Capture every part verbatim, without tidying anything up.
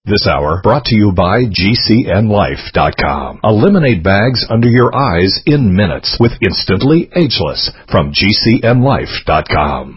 This hour brought to you by G C N Life dot com. Eliminate bags under your eyes in minutes with Instantly Ageless from G C N Life dot com.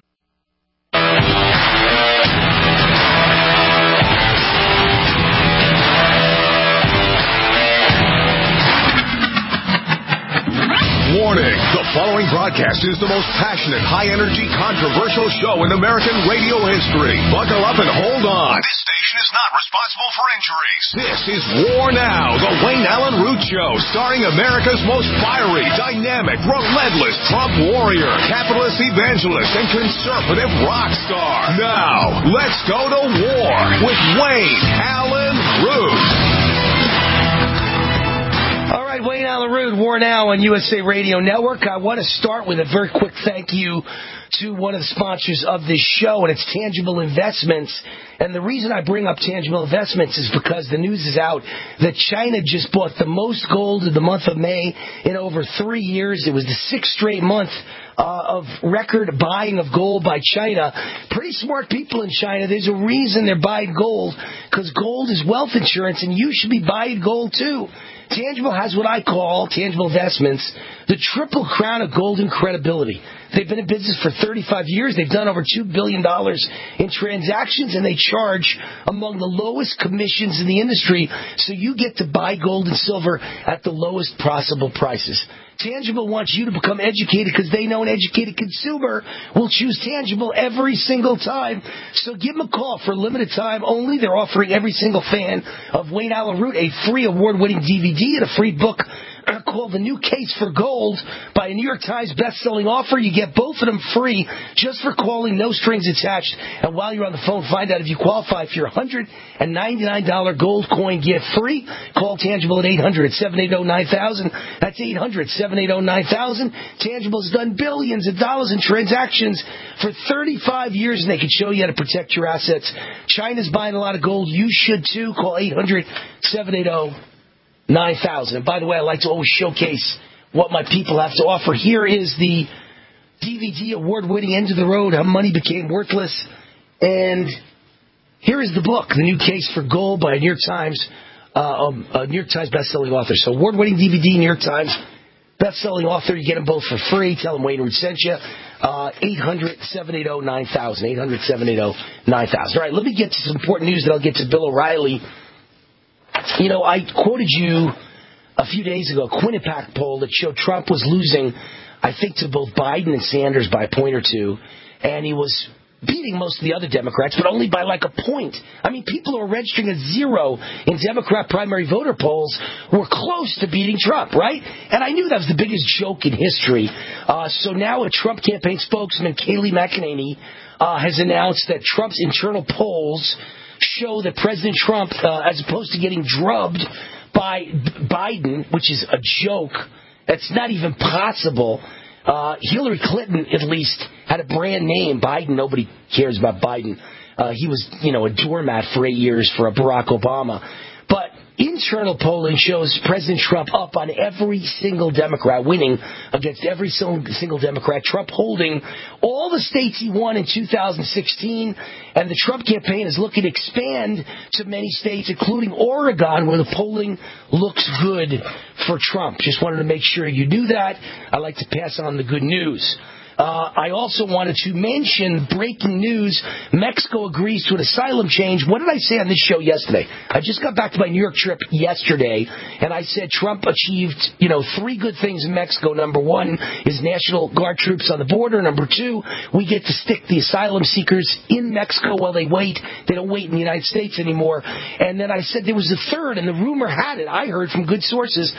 Warning, the following broadcast is the most passionate, high-energy, controversial show in American radio history. Buckle up and hold on. This station is not responsible for injuries. This is War Now, the Wayne Allen Root Show, starring America's most fiery, dynamic, relentless Trump warrior, capitalist evangelist, and conservative rock star. Now, let's go to war with Wayne Allen Root. All right, Wayne Allen Root, War Now on U S A Radio Network. I want to start with a very quick thank you to one of the sponsors of this show, and it's Tangible Investments. And the reason I bring up Tangible Investments is because the news is out that China just bought the most gold in the month of May in over three years. It was the sixth straight month uh, of record buying of gold by China. Pretty smart people in China. There's a reason they're buying gold, because gold is wealth insurance, and you should be buying gold too. Tangible has what I call, Tangible Investments, the triple crown of golden credibility. They've been in business for thirty-five years. They've done over two billion dollars in transactions, and they charge among the lowest commissions in the industry, so you get to buy gold and silver at the lowest possible prices. Tangible wants you to become educated because they know an educated consumer will choose Tangible every single time. So give them a call for a limited time only. They're offering every single fan of Wayne Allen Root a free award-winning D V D and a free book called The New Case for Gold by a New York Times best-selling offer. You get both of them free just for calling, no strings attached. And while you're on the phone, find out if you qualify for your one hundred ninety-nine dollars gold coin gift free. Call Tangible at eight hundred, seven eight zero, nine thousand. That's eight hundred, seven eight zero, nine thousand. Tangible's done billions of dollars in transactions for thirty-five years, and they can show you how to protect your assets. China's buying a lot of gold. You should, too. Call eight hundred, seven eight zero, nine thousand. And by the way, I like to always showcase what my people have to offer. Here is the D V D award-winning End of the Road, How Money Became Worthless. And here is the book, The New Case for Gold by a New York Times, uh, um, a New York Times best-selling author. So award-winning D V D, New York Times best-selling author. You get them both for free. Tell them Wayne Root sent you. Uh, eight hundred, seven eight zero, nine thousand. eight hundred, seven eight zero, nine thousand. All right, let me get to some important news, then I'll get to Bill O'Reilly. You know, I quoted you a few days ago, a Quinnipiac poll that showed Trump was losing, I think, to both Biden and Sanders by a point or two, and he was beating most of the other Democrats, but only by like a point. I mean, people who are registering a zero in Democrat primary voter polls were close to beating Trump, right? And I knew that was the biggest joke in history. Uh, so now a Trump campaign spokesman, Kayleigh McEnany, uh, has announced that Trump's internal polls show that President Trump, uh, as opposed to getting drubbed by B- Biden, which is a joke, that's not even possible. Uh, Hillary Clinton, at least, had a brand name. Biden, nobody cares about Biden. Uh, he was, you know, a doormat for eight years for a Barack Obama. But internal polling shows President Trump up on every single Democrat, winning against every single Democrat. Trump holding all the states he won in two thousand sixteen, and the Trump campaign is looking to expand to many states, including Oregon, where the polling looks good for Trump. Just wanted to make sure you knew that. I like to pass on the good news. Uh, I also wanted to mention breaking news. Mexico agrees to an asylum change. What did I say on this show yesterday? I just got back to my New York trip yesterday, and I said Trump achieved, you know, three good things in Mexico. Number one is National Guard troops on the border. Number two, we get to stick the asylum seekers in Mexico while they wait. They don't wait in the United States anymore. And then I said there was a third, and the rumor had it, I heard from good sources,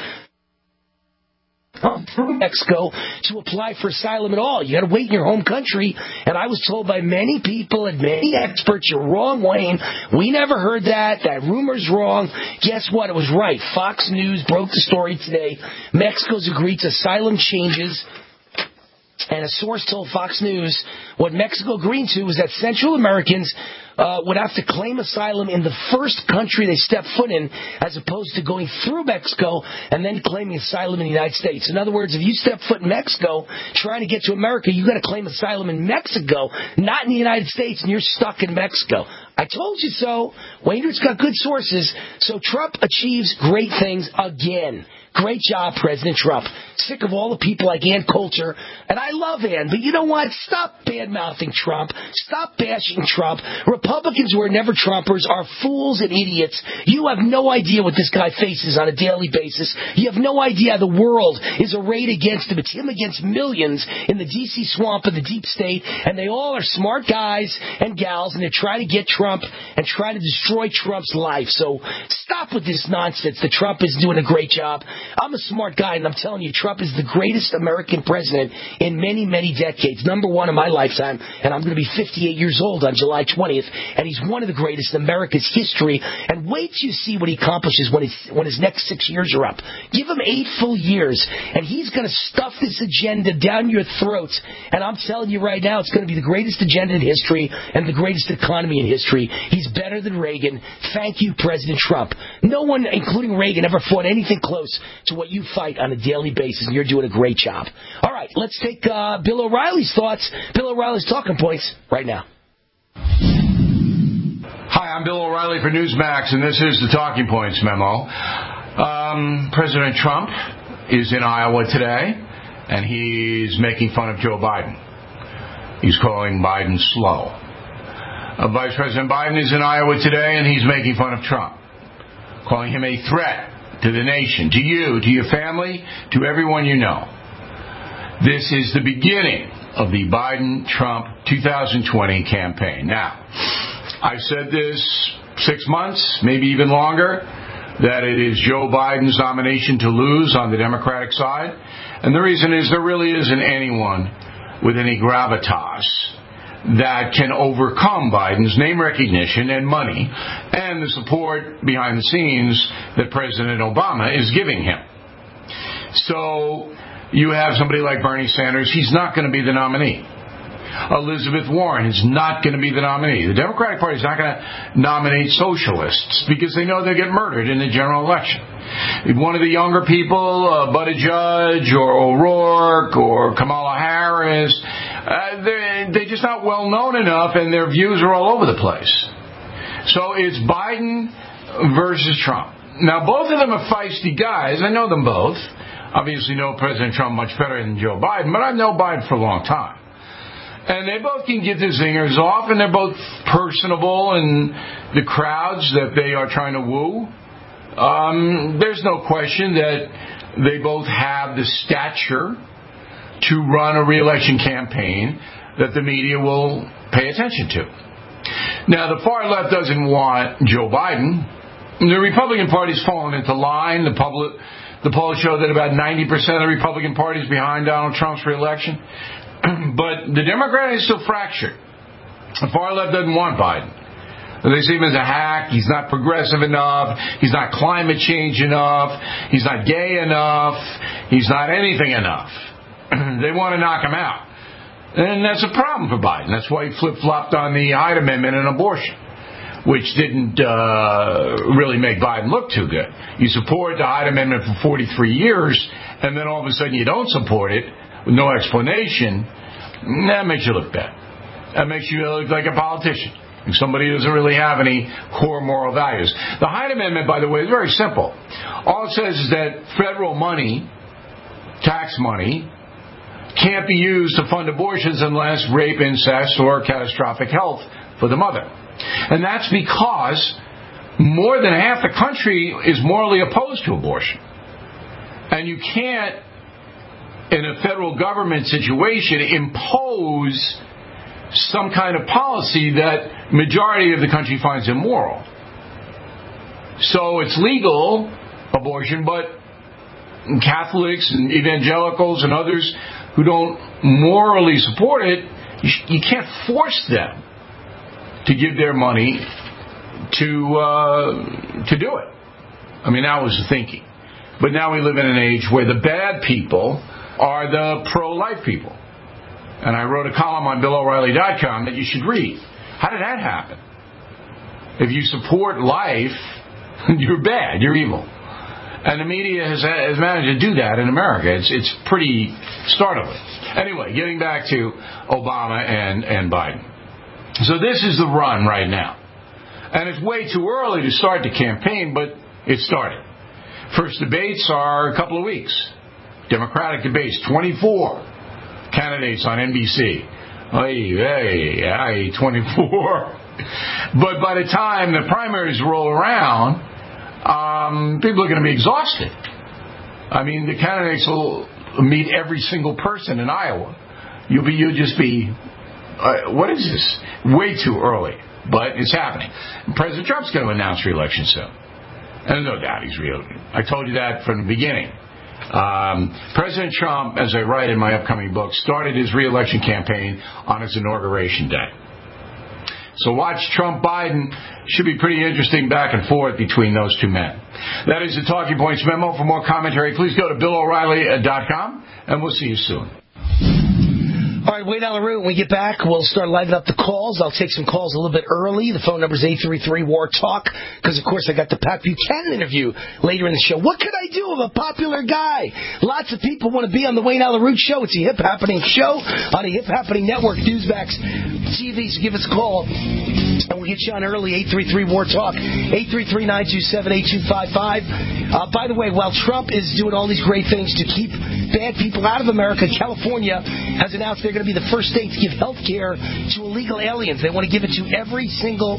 from Mexico to apply for asylum at all. You got to wait in your home country. And I was told by many people and many experts, you're wrong, Wayne. We never heard that. That rumor's wrong. Guess what? It was right. Fox News broke the story today. Mexico's agreed to asylum changes And a source told Fox News what Mexico agreed to was that Central Americans uh, would have to claim asylum in the first country they step foot in, as opposed to going through Mexico and then claiming asylum in the United States. In other words, if you step foot in Mexico trying to get to America, you've got to claim asylum in Mexico, not in the United States, and you're stuck in Mexico. I told you so. Wainwright's got good sources. So Trump achieves great things again. Great job, President Trump. Sick of all the people like Ann Coulter. And I love Ann, but you know what? Stop bad-mouthing Trump. Stop bashing Trump. Republicans who are never Trumpers are fools and idiots. You have no idea what this guy faces on a daily basis. You have no idea the world is arrayed against him. It's him against millions in the D C swamp of the deep state, and they all are smart guys and gals, and they're trying to get Trump and try to destroy Trump's life. So stop with this nonsense that Trump is doing a great job. I'm a smart guy, and I'm telling you, Trump is the greatest American president in many, many decades. Number one in my lifetime, and I'm going to be fifty-eight years old on July twentieth, and he's one of the greatest in America's history. And wait till you see what he accomplishes when his, when his next six years are up. Give him eight full years, and he's going to stuff this agenda down your throats. And I'm telling you right now, it's going to be the greatest agenda in history and the greatest economy in history. He's better than Reagan. Thank you, President Trump. No one, including Reagan, ever fought anything close to what you fight on a daily basis, and you're doing a great job. All right, let's take uh, Bill O'Reilly's thoughts, Bill O'Reilly's talking points right now. Hi, I'm Bill O'Reilly for Newsmax, and this is the Talking Points memo. Um, President Trump is in Iowa today, and he's making fun of Joe Biden. He's calling Biden slow. Uh, Vice President Biden is in Iowa today, and he's making fun of Trump, calling him a threat to the nation, to you, to your family, to everyone you know. This is the beginning of the Biden-Trump two thousand twenty campaign. Now, I've said this six months, maybe even longer, that it is Joe Biden's nomination to lose on the Democratic side. And the reason is there really isn't anyone with any gravitas that can overcome Biden's name recognition and money and the support behind the scenes that President Obama is giving him. So you have somebody like Bernie Sanders. He's not going to be the nominee. Elizabeth Warren is not going to be the nominee. The Democratic Party is not going to nominate socialists because they know they'll get murdered in the general election. If one of the younger people, uh, Buttigieg or O'Rourke or Kamala Harris, uh, they're, they're just not well known enough, and their views are all over the place. So it's Biden versus Trump. Now, both of them are feisty guys. I know them both. Obviously know President Trump much better than Joe Biden, but I've known Biden for a long time. And they both can get the zingers off, and they're both personable in the crowds that they are trying to woo. Um, there's no question that they both have the stature to run a re-election campaign that the media will pay attention to. Now, the far left doesn't want Joe Biden. The Republican Party's fallen into line. The public, the polls show that about ninety percent of the Republican Party is behind Donald Trump's re-election. But the Democrat is still fractured. The far left doesn't want Biden. They see him as a hack. He's not progressive enough. He's not climate change enough. He's not gay enough. He's not anything enough. They want to knock him out. And that's a problem for Biden. That's why he flip-flopped on the Hyde Amendment and abortion, which didn't uh, really make Biden look too good. You support the Hyde Amendment for forty-three years, and then all of a sudden you don't support it with no explanation. That makes you look bad. That makes you look like a politician. Somebody who doesn't really have any core moral values. The Hyde Amendment, by the way, is very simple. All it says is that federal money, tax money, can't be used to fund abortions unless rape, incest, or catastrophic health for the mother. And that's because more than half the country is morally opposed to abortion. And you can't, in a federal government situation, impose some kind of policy that majority of the country finds immoral. So it's legal, abortion, but Catholics and evangelicals and others who don't morally support it, you, sh- you can't force them to give their money to uh, to do it. I mean, that was the thinking. But now we live in an age where the bad people are the pro-life people. And I wrote a column on Bill O'Reilly dot com that you should read. How did that happen? If you support life, you're bad, you're evil. And the media has, has managed to do that in America. It's it's pretty startling. Anyway, getting back to Obama and, and Biden. So this is the run right now. And it's way too early to start the campaign, but it started. First debates are a couple of weeks. Democratic debates, twenty-four candidates on N B C. Hey, hey, hey, twenty-four. But by the time the primaries roll around, um, people are going to be exhausted. I mean, the candidates will meet every single person in Iowa. You'll be, you'll just be, uh, what is this? Way too early. But it's happening. President Trump's going to announce re-election soon. And no doubt he's real. I told you that from the beginning. Um, President Trump, as I write in my upcoming book, started his re-election campaign on his inauguration day. So watch Trump-Biden. Should be pretty interesting back and forth between those two men. That is the Talking Points memo. For more commentary, please go to Bill O'Reilly dot com, and we'll see you soon. All right, way down the road. When we get back, we'll start lighting up the calls. I'll take some calls a little bit early. The phone number is eight three three, W A R, TALK, because, of course, I got the Pat Buchanan interview later in the show. What could I do? I'm a popular guy. Lots of people want to be on the Wayne Allyn Root Show. It's a hip-happening show on a hip-happening network, Newsmax T V. So give us a call, and we'll get you on early, eight three three, W A R, TALK, eight three three, nine two seven, eight two five five. Uh, by the way, while Trump is doing all these great things to keep bad people out of America, California has announced they're going to be the first state to give health care to illegal aliens. They want to give it to every single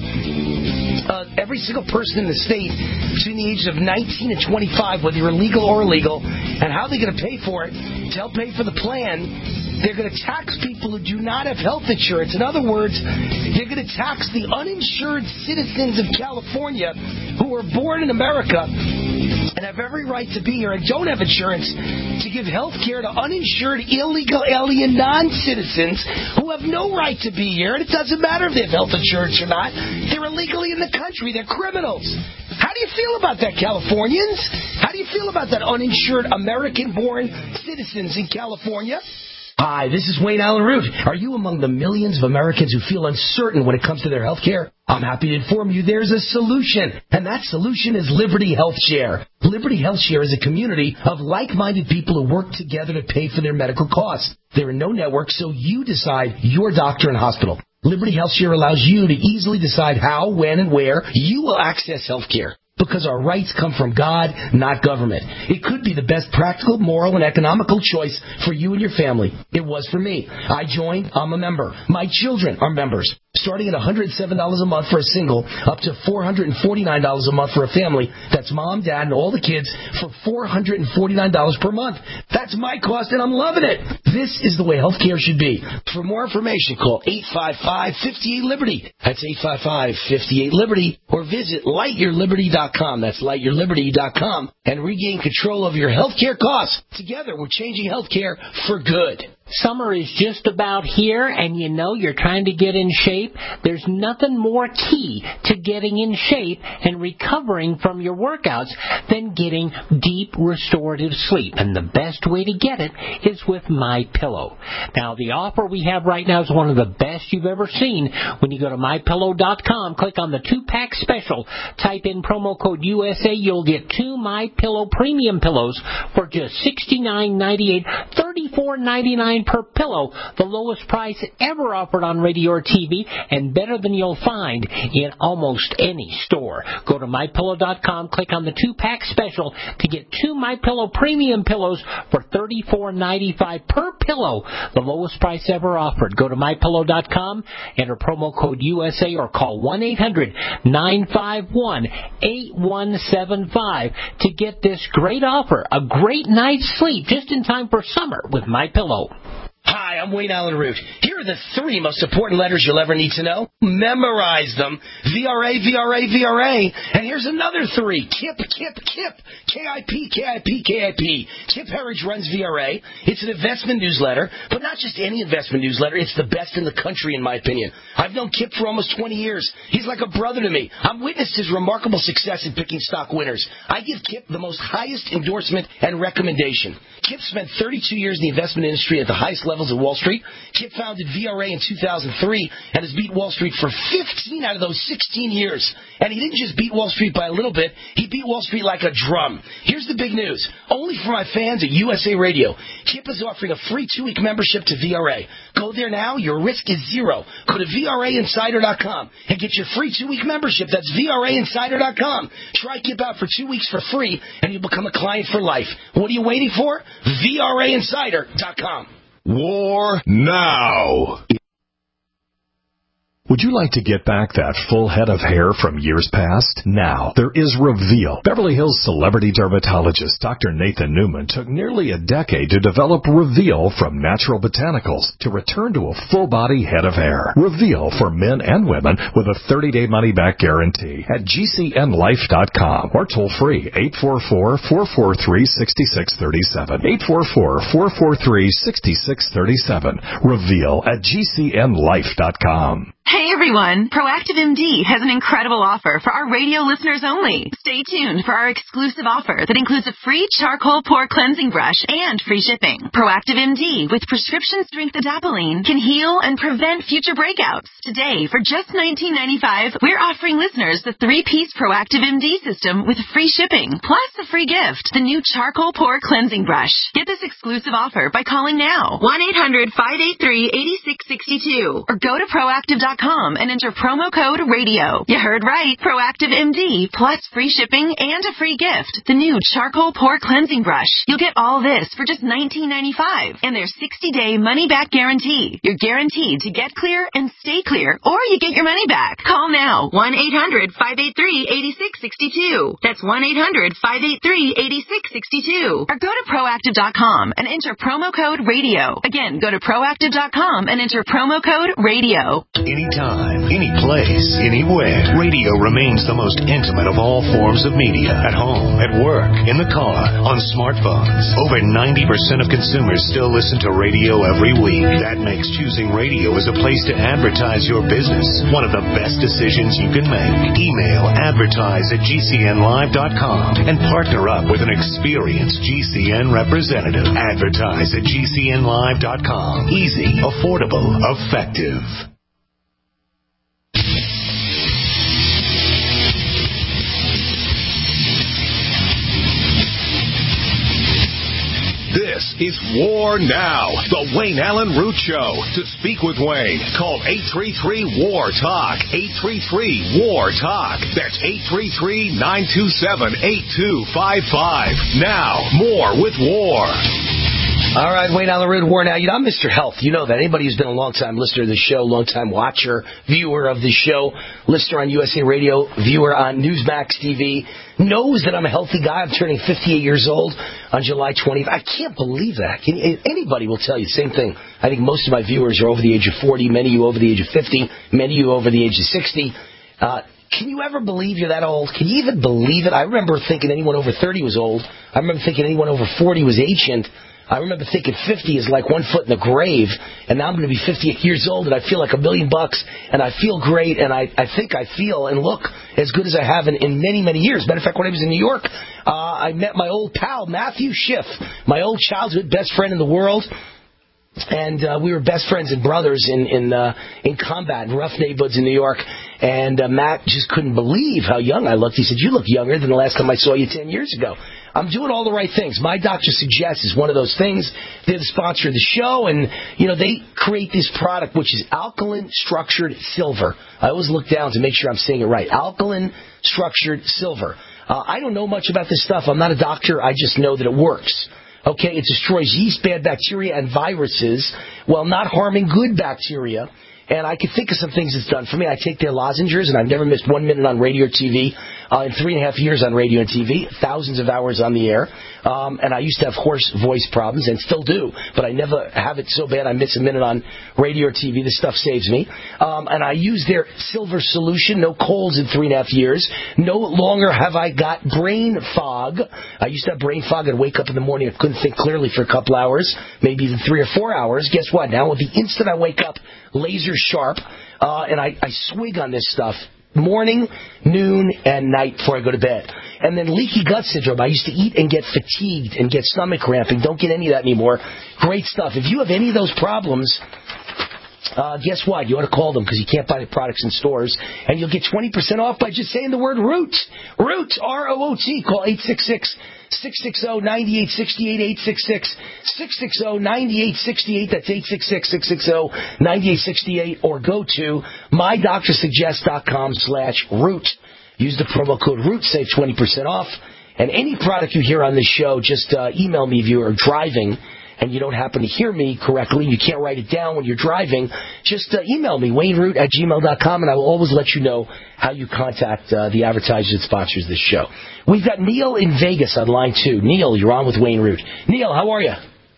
uh, every single person in the state between the ages of nineteen and twenty-five, whether you're illegal or illegal. And how are they going to pay for it? To help pay for the plan, they're going to tax people who do not have health insurance. In other words, they're going to tax the uninsured citizens of California who were born in America and have every right to be here and don't have insurance to give health care to uninsured illegal alien non-citizens who have no right to be here. And it doesn't matter if they have health insurance or not. They're illegally in the country. They're criminals. How do you feel about that, Californians? How do you feel about that uninsured American-born citizens in California? Hi, this is Wayne Allyn Root. Are you among the millions of Americans who feel uncertain when it comes to their health care? I'm happy to inform you there's a solution, and that solution is Liberty Health Share. Liberty Health Share is a community of like-minded people who work together to pay for their medical costs. There are no networks, so you decide your doctor and hospital. Liberty Health Share allows you to easily decide how, when, and where you will access health care. Because our rights come from God, not government. It could be the best practical, moral, and economical choice for you and your family. It was for me. I joined. I'm a member. My children are members. Starting at one hundred seven dollars a month for a single, up to four hundred forty-nine dollars a month for a family. That's mom, dad, and all the kids for four hundred forty-nine dollars per month. That's my cost, and I'm loving it. This is the way healthcare should be. For more information, call eight five five, five eight, Liberty. That's eight five five, five eight, Liberty. Or visit light your liberty dot com. That's light your liberty dot com. And regain control of your healthcare costs. Together, we're changing healthcare for good. Summer is just about here, and you know you're trying to get in shape. There's nothing more key to getting in shape and recovering from your workouts than getting deep restorative sleep. And the best way to get it is with MyPillow. Now, the offer we have right now is one of the best you've ever seen. When you go to my pillow dot com, click on the two-pack special, type in promo code U S A, you'll get two MyPillow premium pillows for just sixty-nine ninety-eight, thirty-four ninety-nine per pillow, the lowest price ever offered on radio or T V, and better than you'll find in almost any store. Go to my pillow dot com, click on the two-pack special to get two MyPillow premium pillows for thirty-four ninety-five per pillow, the lowest price ever offered. Go to my pillow dot com, enter promo code U S A, or call one eight hundred, nine five one, eight one seven five to get this great offer, a great night's sleep just in time for summer with MyPillow. Hi, I'm Wayne Allyn Root. Here are the three most important letters you'll ever need to know. Memorize them. V R A, V R A, V R A. And here's another three. KIP, KIP, KIP. K I P, K I P, K I P. Kip Herriage runs V R A. It's an investment newsletter, but not just any investment newsletter. It's the best in the country, in my opinion. I've known Kip for almost twenty years. He's like a brother to me. I've witnessed his remarkable success in picking stock winners. I give Kip the most highest endorsement and recommendation. Kip spent thirty-two years in the investment industry at the highest levels of Wall Wall Street. Kip founded V R A in two thousand three and has beat Wall Street for fifteen out of those sixteen years. And he didn't just beat Wall Street by a little bit. He beat Wall Street like a drum. Here's the big news. Only for my fans at U S A Radio, Kip is offering a free two-week membership to V R A. Go there now. Your risk is zero. Go to V R A insider dot com and get your free two-week membership. That's V R A insider dot com. Try Kip out for two weeks for free, and you'll become a client for life. What are you waiting for? V R A insider dot com. War now. Would you like to get back that full head of hair from years past? Now, there is Reveal. Beverly Hills celebrity dermatologist Doctor Nathan Newman took nearly a decade to develop Reveal from natural botanicals to return to a full-body head of hair. Reveal for men and women with a thirty-day money-back guarantee at G C N life dot com or toll-free eight four four, four four three, six six three seven. eight four four, four four three, six six three seven. Reveal at G C N life dot com. Hey everyone, Proactive M D has an incredible offer for our radio listeners only. Stay tuned for our exclusive offer that includes a free charcoal pore cleansing brush and free shipping. Proactive M D with prescription strength adapalene can heal and prevent future breakouts. Today, for just nineteen ninety-five dollars, we're offering listeners the three-piece Proactive M D system with free shipping, plus a free gift, the new charcoal pore cleansing brush. Get this exclusive offer by calling now, one eight hundred, five eight three, eight six six two, or go to proactive dot com and enter promo code radio. You heard right. Proactive M D plus free shipping and a free gift. The new charcoal pore cleansing brush. You'll get all this for just nineteen ninety-five dollars and their sixty-day money-back guarantee. You're guaranteed to get clear and stay clear, or you get your money back. Call now. one eight hundred, five eight three, eight six six two. That's one eight hundred, five eight three, eight six six two. Or go to proactive dot com and enter promo code radio. Again, go to proactive dot com and enter promo code radio. Anytime, any place, anywhere. Radio remains the most intimate of all forms of media. At home, at work, in the car, on smartphones. Over ninety percent of consumers still listen to radio every week. That makes choosing radio as a place to advertise your business one of the best decisions you can make. Email advertise at G C N live dot com and partner up with an experienced G C N representative. Advertise at G C N live dot com. Easy, affordable, effective. This is War Now, the Wayne Allen Root Show. To speak with Wayne, call eight three three, W A R, TALK, eight three three, W A R, TALK. That's eight three three, nine two seven, eight two five five. Now, more with War. All right, Wayne Allen Root, War Now. You know, I'm Mister Health. You know that. Anybody who's been a long-time listener to the show, long-time watcher, viewer of the show, listener on U S A Radio, viewer on Newsmax T V, knows that I'm a healthy guy. I'm turning fifty-eight years old on July twentieth. I can't believe that. Can, anybody will tell you the same thing. I think most of my viewers are over the age of forty, many of you over the age of fifty, many of you over the age of sixty. Uh, can you ever believe you're that old? Can you even believe it? I remember thinking anyone over thirty was old. I remember thinking anyone over forty was ancient. I remember thinking fifty is like one foot in the grave, and now I'm going to be fifty-eight years old, and I feel like a million bucks, and I feel great, and I, I think I feel and look as good as I have in, in many, many years. Matter of fact, when I was in New York, uh, I met my old pal, Matthew Schiff, my old childhood best friend in the world. And uh, we were best friends and brothers in in, uh, in combat in rough neighborhoods in New York. And uh, Matt just couldn't believe how young I looked. He said, "You look younger than the last time I saw you ten years ago." I'm doing all the right things. My Doctor Suggests is one of those things. They're the sponsor of the show, and you know they create this product which is alkaline structured silver. I always look down to make sure I'm saying it right. Alkaline structured silver. Uh, I don't know much about this stuff. I'm not a doctor. I just know that it works. Okay, it destroys yeast, bad bacteria, and viruses while not harming good bacteria. And I can think of some things it's done for me. I take their lozenges, and I've never missed one minute on radio or T V. Uh, in three and a half years on radio and T V, thousands of hours on the air. Um, and I used to have hoarse voice problems, and still do. But I never have it so bad I miss a minute on radio or T V. This stuff saves me. Um, and I use their silver solution. No colds in three and a half years. No longer have I got brain fog. I used to have brain fog. I'd wake up in the morning. I couldn't think clearly for a couple hours, maybe even three or four hours. Guess what? Now, with the instant I wake up, laser sharp, uh, and I, I swig on this stuff morning, noon, and night before I go to bed. And then leaky gut syndrome. I used to eat and get fatigued and get stomach cramping. Don't get any of that anymore. Great stuff. If you have any of those problems, uh, guess what? You ought to call them because you can't buy the products in stores. And you'll get twenty percent off by just saying the word Root. Root, R O O T. Call eight six six, six six zero, nine eight six eight, eight six six, six six zero, nine eight six eight. That's eight six six, six six zero, nine eight six eight. Or go to my doctor suggest dot com slash root. Use the promo code ROOT, save twenty percent off. And any product you hear on this show, just uh, email me if you are driving and you don't happen to hear me correctly, you can't write it down when you're driving, just uh, email me, wayne root at gmail dot com, and I will always let you know how you contact uh, the advertisers that sponsors this show. We've got Neil in Vegas on line two. Neil, you're on with Wayne Root. Neil, how are you?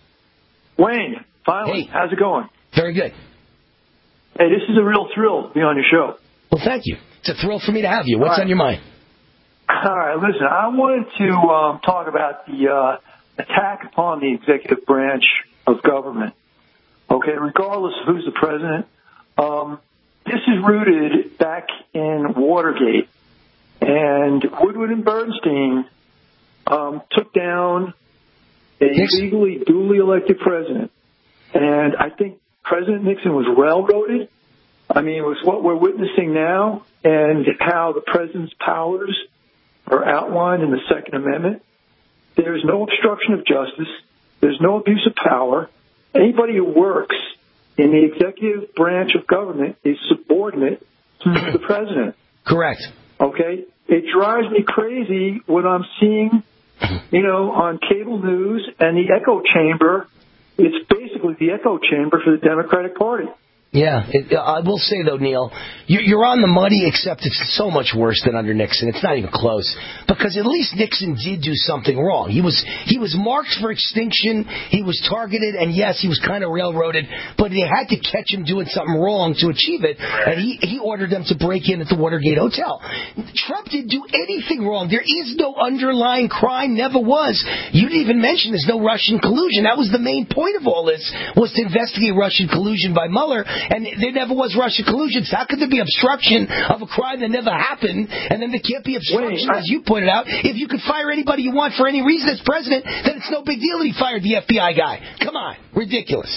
Wayne, finally. Hey. How's it going? Very good. Hey, this is a real thrill to be on your show. Well, thank you. It's a thrill for me to have you. What's right. on your mind? All right, listen, I wanted to um, talk about the uh, attack upon the executive branch of government. Okay, regardless of who's the president, um, this is rooted back in Watergate. And Woodward and Bernstein um, took down a Nixon. legally, duly elected president. And I think President Nixon was railroaded. I mean, it was what we're witnessing now and how the president's powers are outlined in the Second Amendment. There's no obstruction of justice. There's no abuse of power. Anybody who works in the executive branch of government is subordinate to the president. Correct. Okay? It drives me crazy when I'm seeing, you know, on cable news and the echo chamber. It's basically the echo chamber for the Democratic Party. Yeah, it, I will say, though, Neil, you're on the money, except it's so much worse than under Nixon. It's not even close. Because at least Nixon did do something wrong. He was he was marked for extinction. He was targeted. And, yes, he was kind of railroaded. But they had to catch him doing something wrong to achieve it. And he, he ordered them to break in at the Watergate Hotel. Trump didn't do anything wrong. There is no underlying crime. Never was. You didn't even mention there's no Russian collusion. That was the main point of all this, was to investigate Russian collusion by Mueller. And there never was Russian collusion. So how could there be obstruction of a crime that never happened? And then there can't be obstruction, Wait, I, as you pointed out. If you could fire anybody you want for any reason as president, then it's no big deal that he fired the F B I guy. Come on. Ridiculous.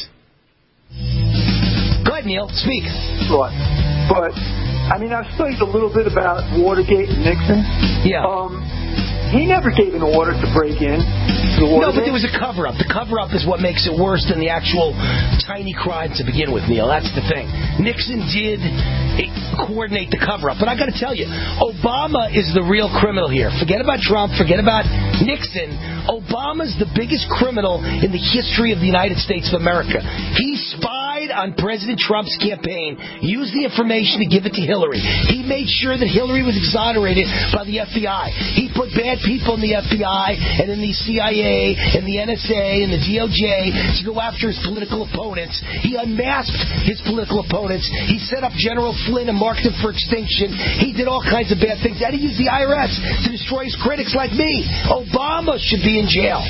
Go ahead, Neil. Speak. Right. But, I mean, I've studied a little bit about Watergate and Nixon. Yeah. Um, he never gave an order to break in. No, but there was a cover-up. The cover-up is what makes it worse than the actual tiny crime to begin with, Neil. That's the thing. Nixon did coordinate the cover-up. But I got to tell you, Obama is the real criminal here. Forget about Trump. Forget about Nixon. Obama's the biggest criminal in the history of the United States of America. He spied on President Trump's campaign, used the information to give it to Hillary. He made sure that Hillary was exonerated by the F B I. He put bad people in the F B I and in the C I A and the N S A and the D O J to go after his political opponents. He unmasked his political opponents. He set up General Flynn and marked him for extinction. He did all kinds of bad things. And he used the I R S to destroy his critics like me. Obama should be in jail.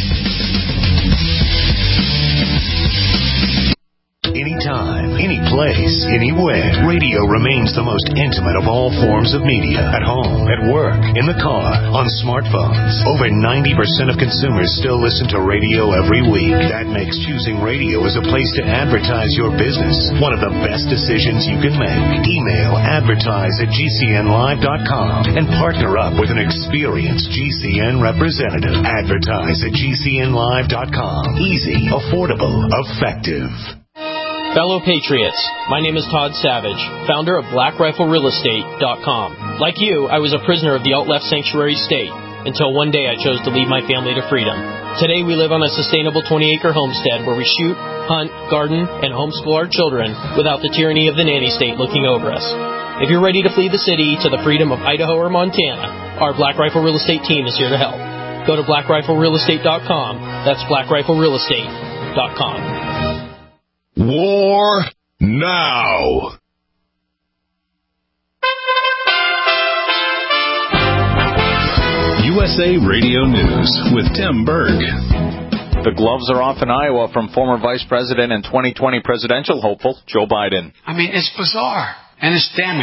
Anytime, any place, anywhere. Radio remains the most intimate of all forms of media. At home, at work, in the car, on smartphones. Over ninety percent of consumers still listen to radio every week. That makes choosing radio as a place to advertise your business one of the best decisions you can make. Email advertise at G C N live dot com and partner up with an experienced G C N representative. Advertise at G C N live dot com. Easy, affordable, effective. Fellow Patriots, my name is Todd Savage, founder of Black Rifle Real Estate dot com. Like you, I was a prisoner of the alt-left sanctuary state until one day I chose to lead my family to freedom. Today we live on a sustainable twenty-acre homestead where we shoot, hunt, garden, and homeschool our children without the tyranny of the nanny state looking over us. If you're ready to flee the city to the freedom of Idaho or Montana, our Black Rifle Real Estate team is here to help. Go to Black Rifle Real Estate dot com. That's Black Rifle Real Estate dot com. War now. U S A Radio News with Tim Berg. The gloves are off in Iowa from former Vice President and twenty twenty presidential hopeful Joe Biden. I mean, it's bizarre and it's damaging.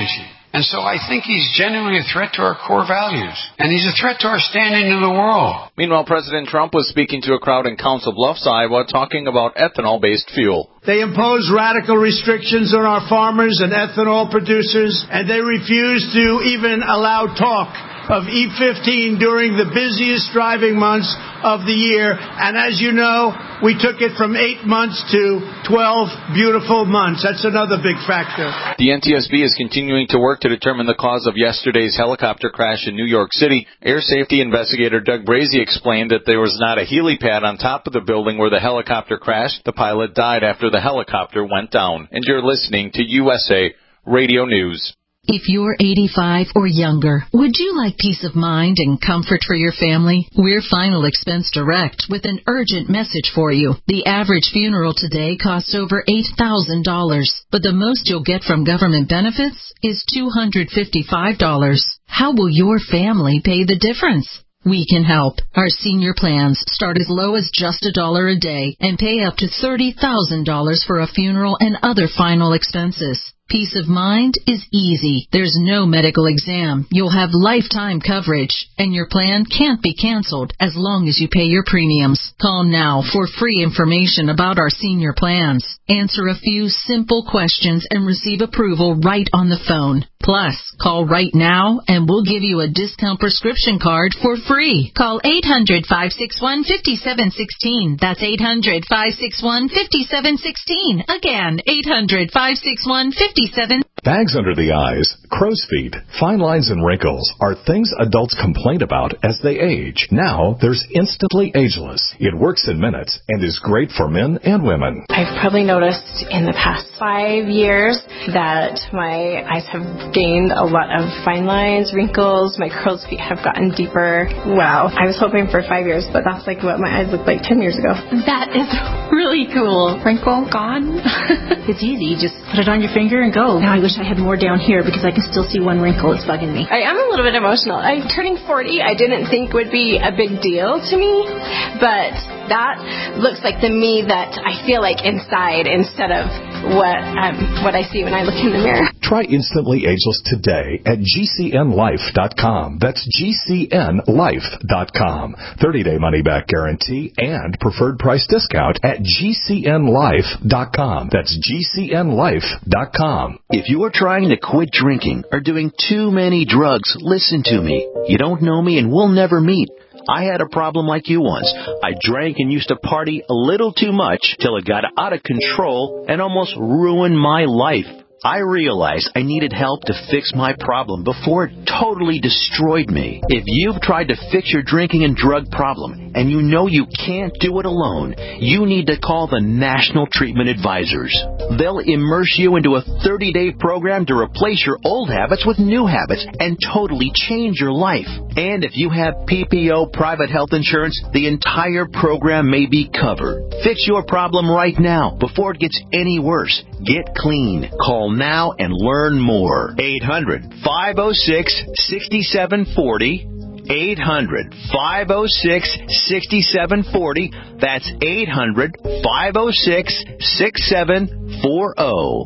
And so I think he's genuinely a threat to our core values. And he's a threat to our standing in the world. Meanwhile, President Trump was speaking to a crowd in Council Bluffs, Iowa, talking about ethanol-based fuel. They impose radical restrictions on our farmers and ethanol producers, and they refuse to even allow talk of E fifteen during the busiest driving months of the year. And as you know, we took it from eight months to twelve beautiful months. That's another big factor. The N T S B is continuing to work to determine the cause of yesterday's helicopter crash in New York City. Air safety investigator Doug Brazy explained that there was not a helipad on top of the building where the helicopter crashed. The pilot died after the helicopter went down. And you're listening to U S A Radio News. If you're eighty-five or younger, would you like peace of mind and comfort for your family? We're Final Expense Direct with an urgent message for you. The average funeral today costs over eight thousand dollars, but the most you'll get from government benefits is two hundred fifty-five dollars. How will your family pay the difference? We can help. Our senior plans start as low as just a dollar a day and pay up to thirty thousand dollars for a funeral and other final expenses. Peace of mind is easy. There's no medical exam. You'll have lifetime coverage, and your plan can't be canceled as long as you pay your premiums. Call now for free information about our senior plans. Answer a few simple questions and receive approval right on the phone. Plus, call right now and we'll give you a discount prescription card for free. Call eight hundred, five six one, five seven one six. That's eight hundred, five six one, five seven one six. Again, eight hundred, five six one, five seven. Bags under the eyes, crow's feet, fine lines and wrinkles are things adults complain about as they age. Now, there's Instantly Ageless. It works in minutes and is great for men and women. I've probably noticed in the past five years that my eyes have gained a lot of fine lines, wrinkles, my crow's feet have gotten deeper. Wow. I was hoping for five years, but that's like what my eyes looked like ten years ago. That is really cool. Wrinkle gone. It's easy. You just put it on your finger and go. Now I wish I had more down here because I can still see one wrinkle. It's bugging me. I am a little bit emotional. I'm turning forty. I didn't think would be a big deal to me, but that looks like the me that I feel like inside instead of what um, what I see when I look in the mirror. Try Instantly Ageless today at G C N life dot com. That's G C N life dot com. thirty-day money-back guarantee and preferred price discount at G C N life dot com. That's G C N life dot com. If you are trying to quit drinking or doing too many drugs, listen to me. You don't know me and we'll never meet. I had a problem like you once. I drank and used to party a little too much till it got out of control and almost ruined my life. I realized I needed help to fix my problem before it totally destroyed me. If you've tried to fix your drinking and drug problem and you know you can't do it alone, you need to call the National Treatment Advisors. They'll immerse you into a thirty-day program to replace your old habits with new habits and totally change your life. And if you have P P O private health insurance, the entire program may be covered. Fix your problem right now before it gets any worse. Get clean. Call now and learn more. eight hundred, five oh six, six seven four oh. eight hundred, five oh six, six seven four oh. That's eight hundred, five oh six, six seven four oh.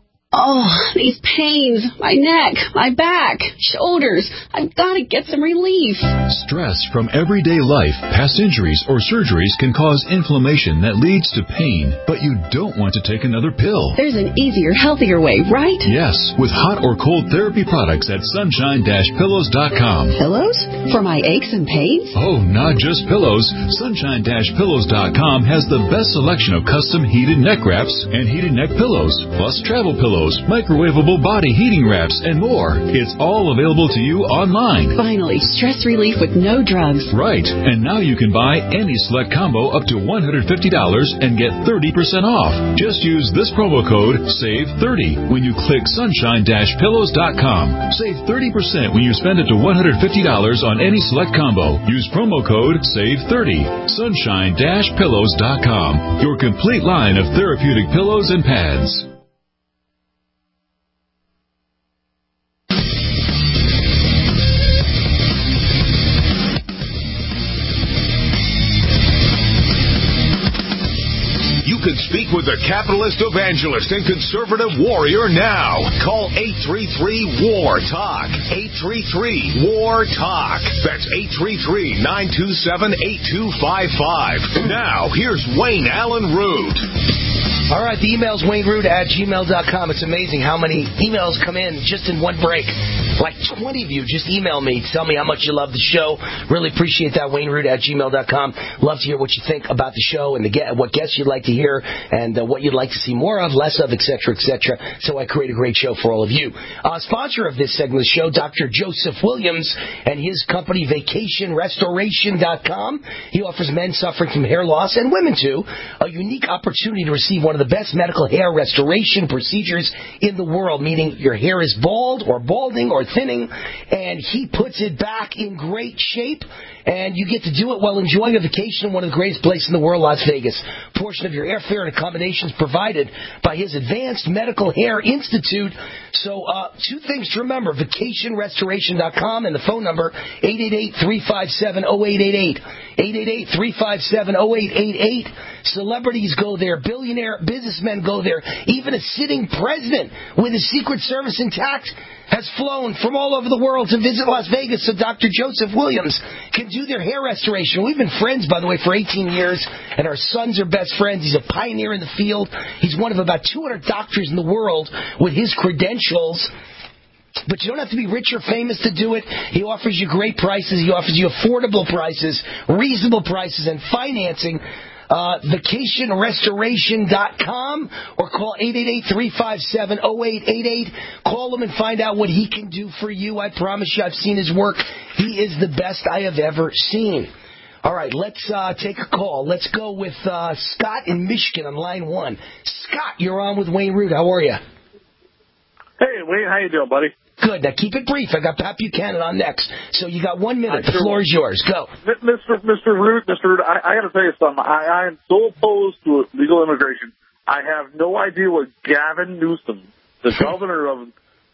Oh, these pains, my neck, my back, shoulders. I've got to get some relief. Stress from everyday life, past injuries, or surgeries can cause inflammation that leads to pain, but you don't want to take another pill. There's an easier, healthier way, right? Yes, with hot or cold therapy products at sunshine dash pillows dot com. Pillows? For my aches and pains? Oh, not just pillows. sunshine dash pillows dot com has the best selection of custom heated neck wraps and heated neck pillows, plus travel pillows, microwavable body heating wraps, and more. It's all available to you online. Finally, stress relief with no drugs. Right. And now you can buy any select combo up to one hundred fifty dollars and get thirty percent off. Just use this promo code save thirty when you click sunshine dash pillows dot com. Save thirty percent when you spend up to one hundred fifty dollars on any select combo. Use promo code save thirty. sunshine dash pillows dot com. Your complete line of therapeutic pillows and pads. Speak with the capitalist evangelist and conservative warrior now. Call eight three three, W A R, TALK. eight three three, W A R, TALK. That's eight three three, nine two seven, eight two five five. Now, here's Wayne Allen Root. All right, the email's wayne root at gmail dot com. It's amazing how many emails come in just in one break. Like twenty of you just email me, tell me how much you love the show. Really appreciate that, wayne root at gmail dot com. Love to hear what you think about the show and the get, what guests you'd like to hear and uh, what you'd like to see more of, less of, et cetera, et cetera. So I create a great show for all of you. Uh, sponsor of this segment of the show, Doctor Joseph Williams and his company, vacation restoration dot com. He offers men suffering from hair loss and women too a unique opportunity to receive one of the best medical hair restoration procedures in the world, meaning your hair is bald or balding or thinning, and he puts it back in great shape, and you get to do it while enjoying a vacation in one of the greatest places in the world, Las Vegas. A portion of your airfare and accommodations provided by his Advanced Medical Hair Institute. So uh, two things to remember, vacation restoration dot com and the phone number eight eight eight, three five seven, zero eight eight eight. eight eight eight, three five seven, zero eight eight eight. Celebrities go there. Billionaire businessmen go there. Even a sitting president with his Secret Service intact has flown from all over the world to visit Las Vegas so Doctor Joseph Williams can do their hair restoration. We've been friends, by the way, for eighteen years, and our sons are best friends. He's a pioneer in the field. He's one of about two hundred doctors in the world with his credentials. But you don't have to be rich or famous to do it. He offers you great prices. He offers you affordable prices, reasonable prices, and financing. Uh, vacation restoration dot com or call eight eight eight, three five seven, zero eight eight eight. Call him and find out what he can do for you. I promise you, I've seen his work. He is the best I have ever seen. All right, let's uh, take a call. Let's go with uh, Scott in Michigan on line one. Scott, you're on with Wayne Root. How are you? Hey, Wayne, how you doing, buddy? Good. Now keep it brief. I got Pat Buchanan on next, so you got one minute. The floor is yours. Go, Mister Mister Root. Mister Root, I, I got to tell you something. I, I am so opposed to legal immigration. I have no idea what Gavin Newsom, the governor of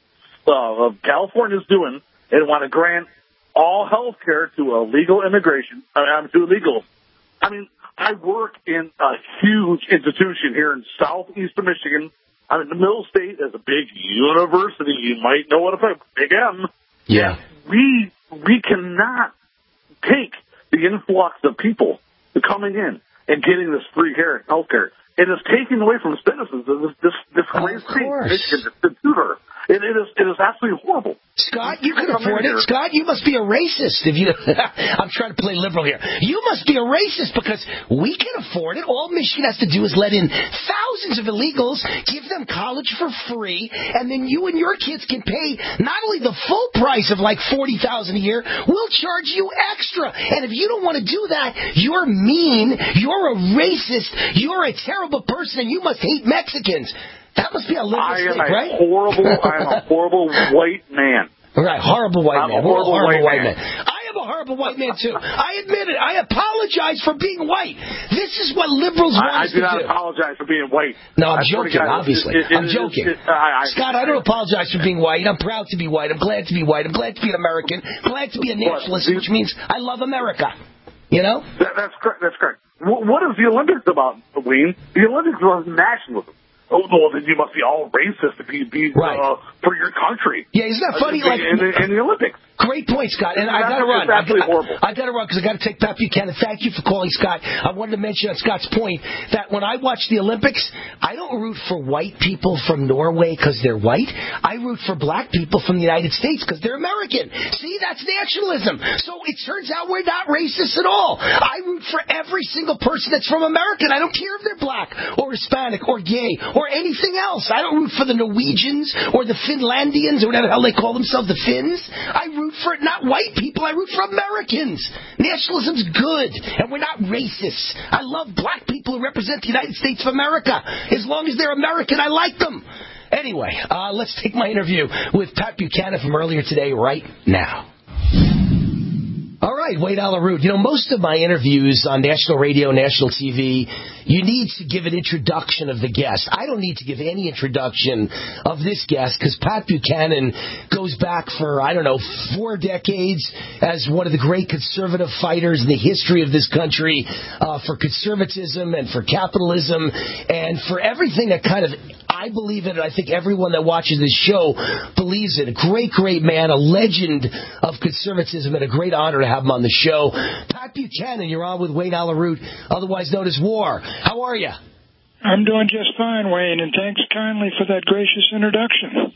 uh, of California, is doing, and want to grant all health care to illegal immigration. I mean, to illegal. I mean, I work in a huge institution here in southeastern Michigan. I mean, the Mill State is a big university. You might know what it's Big M. Yeah. We we cannot take the influx of people coming in and getting this free care, health care. It is taking away from citizens. This this, this great state, Michigan, to tutor. It, it is it is absolutely horrible. Scott, you can afford it. Scott, you must be a racist. If you, I'm trying to play liberal here. You must be a racist because we can afford it. All Michigan has to do is let in thousands of illegals, give them college for free, and then you and your kids can pay not only the full price of like forty thousand dollars a year, we'll charge you extra. And if you don't want to do that, you're mean, you're a racist, you're a terrible person, and you must hate Mexicans. That must be a liberal I am state, a right? horrible, I am a horrible white man. Right, horrible white I'm man. a horrible, horrible white, white man. man. I am a horrible white man, too. I admit it. I apologize for being white. This is what liberals want I, I us do to not do. apologize for being white. No, I'm I joking, God, obviously. it, it, I'm it, joking. It, it, I, I, Scott, I don't apologize for being white. I'm proud to be white. I'm glad to be white. I'm glad to be an American. Glad to be a nationalist, which means I love America. You know? That, that's correct. That's correct. What, what is the Olympics about, Wayne? The Olympics is about nationalism. Oh, no, then you must be all racist to be, be right. uh, for your country. Yeah, isn't that funny? Uh, like in, in, in the Olympics. Great point, Scott. And I got to run. I, I, I got to run because I got to take Pat Buchanan. Thank you for calling, Scott. I wanted to mention on Scott's point that when I watch the Olympics, I don't root for white people from Norway because they're white. I root for black people from the United States because they're American. See, that's nationalism. So it turns out we're not racist at all. I root for every single person that's from America. I don't care if they're black or Hispanic or gay or anything else. I don't root for the Norwegians or the Finlandians or whatever the hell they call themselves, the Finns. I root for not white people. I root for Americans. Nationalism's good, and we're not racist. I love black people who represent the United States of America. As long as they're American, I like them. Anyway, uh, let's take my interview with Pat Buchanan from earlier today right now. All right, right, Wayne Allyn Root. You know, most of my interviews on national radio, national T V, you need to give an introduction of the guest. I don't need to give any introduction of this guest because Pat Buchanan goes back for, I don't know, four decades as one of the great conservative fighters in the history of this country uh, for conservatism and for capitalism and for everything that kind of I believe in, and I think everyone that watches this show believes in. A great, great man, a legend of conservatism, and a great honor to have him on the show. Pat Buchanan, you're on with Wayne Allyn Root, otherwise known as War. How are you? I'm doing just fine, Wayne, and thanks kindly for that gracious introduction.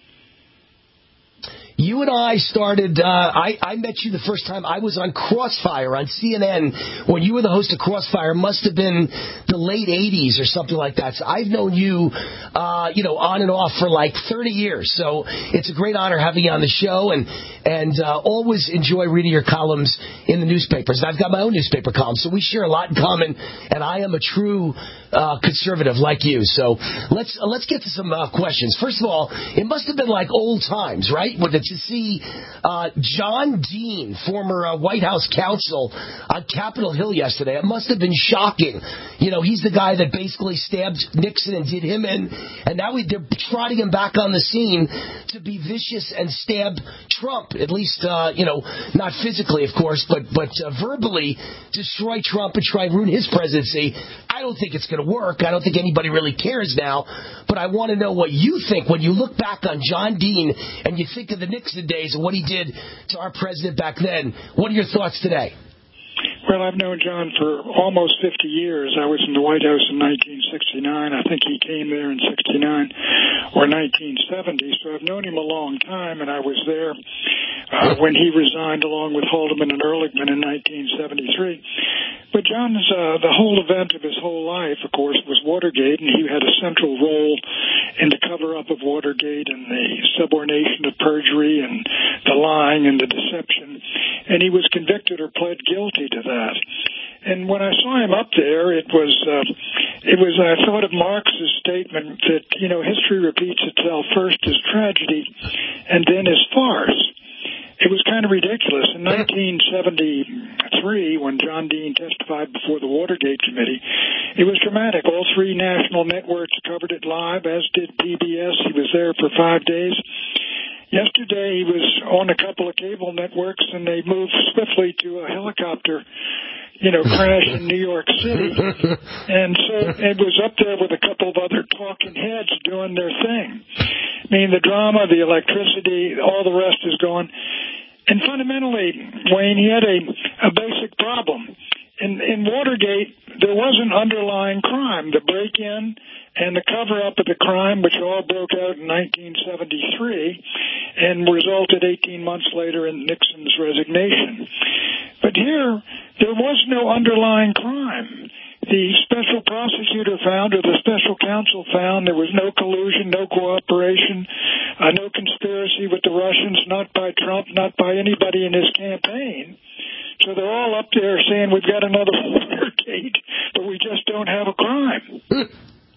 You and I started, uh, I, I met you the first time I was on Crossfire on C N N when you were the host of Crossfire. It must have been the late eighties or something like that. So I've known you, uh, you know, on and off for like thirty years. So it's a great honor having you on the show and, and uh, always enjoy reading your columns in the newspapers. I've got my own newspaper column, so we share a lot in common, and I am a true uh, conservative like you. So let's, uh, let's get to some uh, questions. First of all, it must have been like old times, right? With the to see uh, John Dean, former uh, White House counsel, on Capitol Hill yesterday. It must have been shocking. You know, he's the guy that basically stabbed Nixon and did him in, and now we, they're trotting him back on the scene to be vicious and stab Trump, at least, uh, you know, not physically, of course, but, but uh, verbally destroy Trump and try and ruin his presidency. I don't think it's going to work. I don't think anybody really cares now, but I want to know what you think when you look back on John Dean and you think of the Nixon days and what he did to our president back then. What are your thoughts today? Well, I've known John for almost fifty years. I was in the White House in nineteen sixty-nine. I think he came there in sixty-nine or nineteen seventy. So I've known him a long time, and I was there uh, when he resigned along with Haldeman and Ehrlichman in nineteen seventy-three. But John's, uh, the whole event of his whole life, of course, was Watergate, and he had a central role in the cover-up of Watergate and the subordination of perjury and the lying and the deception. And he was convicted or pled guilty to that. And when I saw him up there, it was, uh, it was, I thought of Marx's statement that, you know, history repeats itself first as tragedy and then as farce. It was kind of ridiculous. In nineteen seventy-three, when John Dean testified before the Watergate Committee, it was dramatic. All three national networks covered it live, as did P B S. He was there for five days. Yesterday, he was on a couple of cable networks, and they moved swiftly to a helicopter, you know, crash in New York City. And so it was up there with a couple of other talking heads doing their thing. I mean, the drama, the electricity, all the rest is gone. And fundamentally, Wayne, he had a, a basic problem. In, in Watergate, there was an underlying crime, the break-in and the cover-up of the crime, which all broke out in nineteen seventy-three and resulted eighteen months later in Nixon's resignation. But here, there was no underlying crime. The special prosecutor found, or the special counsel found, there was no collusion, no cooperation, uh, no conspiracy with the Russians, not by Trump, not by anybody in his campaign. So they're all up there saying we've got another Watergate, but we just don't have a crime.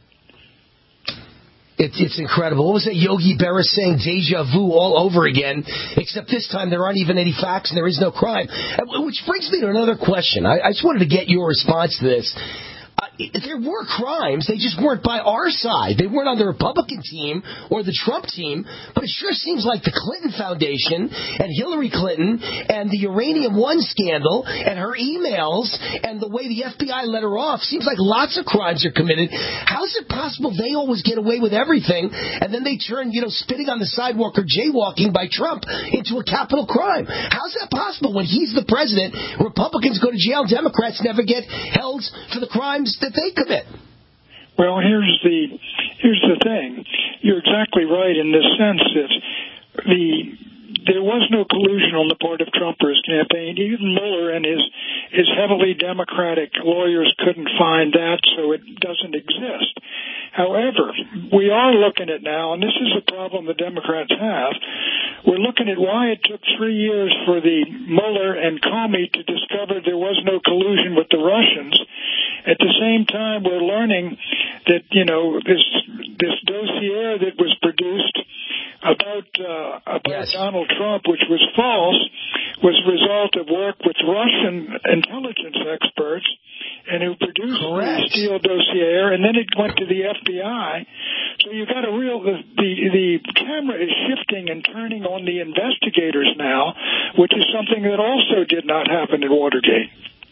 It's, it's incredible. What was that Yogi Berra saying? Deja vu all over again, except this time there aren't even any facts and there is no crime. Which brings me to another question. I, I just wanted to get your response to this. Uh, there were crimes, they just weren't by our side. They weren't on the Republican team or the Trump team, but it sure seems like the Clinton Foundation and Hillary Clinton and the Uranium One scandal and her emails and the way the F B I let her off seems like lots of crimes are committed. How is it possible they always get away with everything and then they turn, you know, spitting on the sidewalk or jaywalking by Trump into a capital crime? How's that possible when he's the president? Republicans go to jail, Democrats never get held for the crimes that they commit. Well, here's the here's the thing. You're exactly right in this sense that the there was no collusion on the part of Trump or his campaign. Even Mueller and his his heavily Democratic lawyers couldn't find that, so it doesn't exist. However, we are looking at now, and this is a problem the Democrats have, we're looking at why it took three years for the Mueller and Comey to discover there was no collusion with the Russians. At the same time, we're learning that, you know, this this dossier that was produced about uh, about yes. Donald Trump, which was false, was a result of work with Russian intelligence experts and who produced Correct. the Steele dossier, and then it went to the F B I. So you've got a real, the, the, the camera is shifting and turning on the investigators now, which is something that also did not happen in Watergate.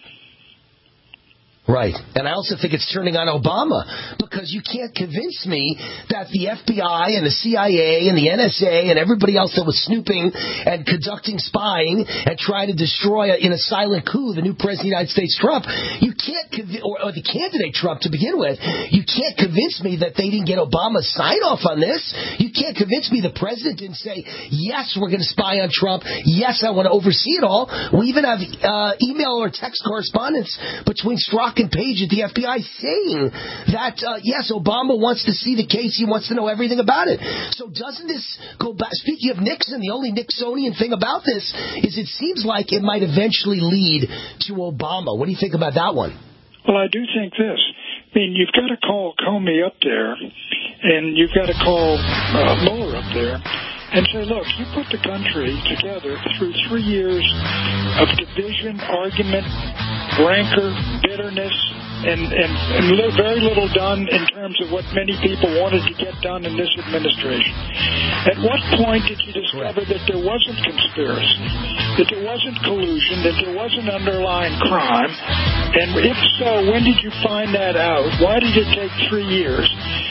Right. And I also think it's turning on Obama, because you can't convince me that the F B I and the C I A and the N S A and everybody else that was snooping and conducting spying and trying to destroy in a silent coup the new president of the United States, Trump, you can't conv- or, or the candidate Trump to begin with, you can't convince me that they didn't get Obama's sign-off on this. You can't convince me the president didn't say, yes, we're going to spy on Trump. Yes, I want to oversee it all. We even have uh, email or text correspondence between Strzok and Page at the F B I saying that, uh, yes, Obama wants to see the case. He wants to know everything about it. So doesn't this go back? Speaking of Nixon, the only Nixonian thing about this is it seems like it might eventually lead to Obama. What do you think about that one? Well, I do think this. I mean, you've got to call Comey up there, and you've got to call uh, Mueller up there, and say, look, you put the country together through three years of division, argument, rancor, bitterness, and, and, and li- very little done in terms of what many people wanted to get done in this administration. At what point did you discover that there wasn't conspiracy, that there wasn't collusion, that there wasn't underlying crime? And if so, when did you find that out? Why did it take three years?